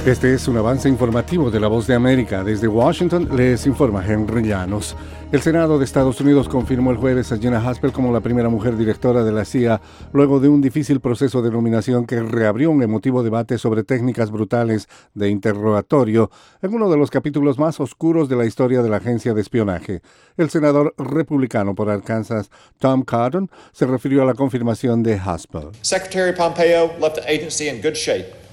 Este es un avance informativo de La Voz de América. Desde Washington les informa Henry Llanos. El Senado de Estados Unidos confirmó el jueves a Gina Haspel como la primera mujer directora de la CIA, luego de un difícil proceso de nominación que reabrió un emotivo debate sobre técnicas brutales de interrogatorio en uno de los capítulos más oscuros de la historia de la agencia de espionaje. El senador republicano por Arkansas, Tom Cotton, se refirió a la confirmación de Haspel. Secretary Pompeo left the agency in good shape.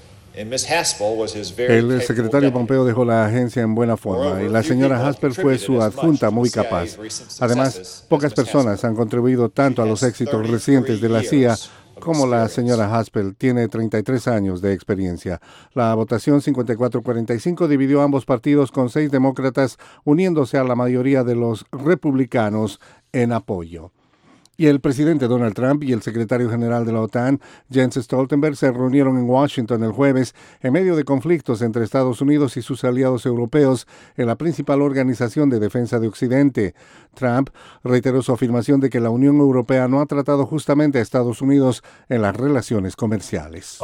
El secretario Pompeo dejó la agencia en buena forma y la señora Haspel fue su adjunta muy capaz. Además, pocas personas han contribuido tanto a los éxitos recientes de la CIA como la señora Haspel. Tiene 33 años de experiencia. La votación 54-45 dividió ambos partidos con 6 demócratas uniéndose a la mayoría de los republicanos en apoyo. Y el presidente Donald Trump y el secretario general de la OTAN, Jens Stoltenberg, se reunieron en Washington el jueves en medio de conflictos entre Estados Unidos y sus aliados europeos en la principal organización de defensa de Occidente. Trump reiteró su afirmación de que la Unión Europea no ha tratado justamente a Estados Unidos en las relaciones comerciales.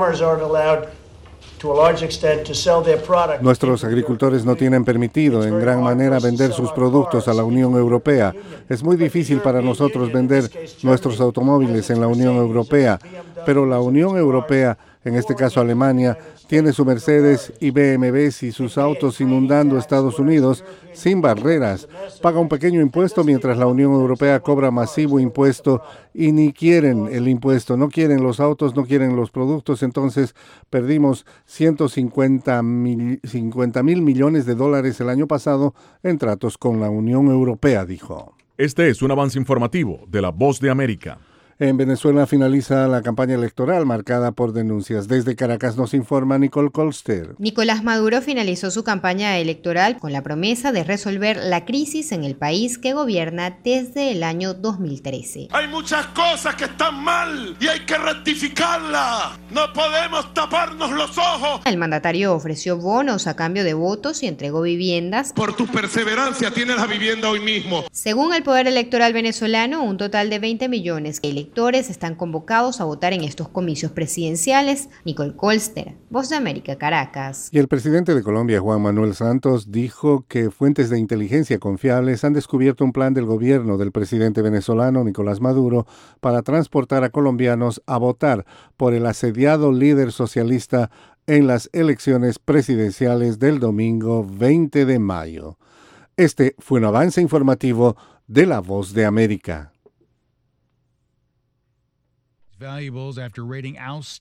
Nuestros agricultores no tienen permitido en gran manera vender sus productos a la Unión Europea. Es muy difícil para nosotros vender nuestros automóviles en la Unión Europea, pero la Unión Europea, en este caso Alemania, tiene su Mercedes y BMWs y sus autos inundando Estados Unidos sin barreras. Paga un pequeño impuesto mientras la Unión Europea cobra masivo impuesto y ni quieren el impuesto, no quieren los autos, no quieren los productos. Entonces perdimos 150 mil millones de dólares el año pasado en tratos con la Unión Europea, dijo. Este es un avance informativo de La Voz de América. En Venezuela finaliza la campaña electoral marcada por denuncias. Desde Caracas nos informa Nicole Colster. Nicolás Maduro finalizó su campaña electoral con la promesa de resolver la crisis en el país que gobierna desde el año 2013. Hay muchas cosas que están mal y hay que rectificarlas. No podemos taparnos los ojos. El mandatario ofreció bonos a cambio de votos y entregó viviendas. Por tu perseverancia tienes la vivienda hoy mismo. Según el Poder Electoral venezolano, un total de 20 millones de electores están convocados a votar en estos comicios presidenciales. Nicole Colster, Voz de América, Caracas. Y el presidente de Colombia, Juan Manuel Santos, dijo que fuentes de inteligencia confiables han descubierto un plan del gobierno del presidente venezolano, Nicolás Maduro, para transportar a colombianos a votar por el asediado líder socialista en las elecciones presidenciales del domingo 20 de mayo. Este fue un avance informativo de La Voz de América. Valuables after rating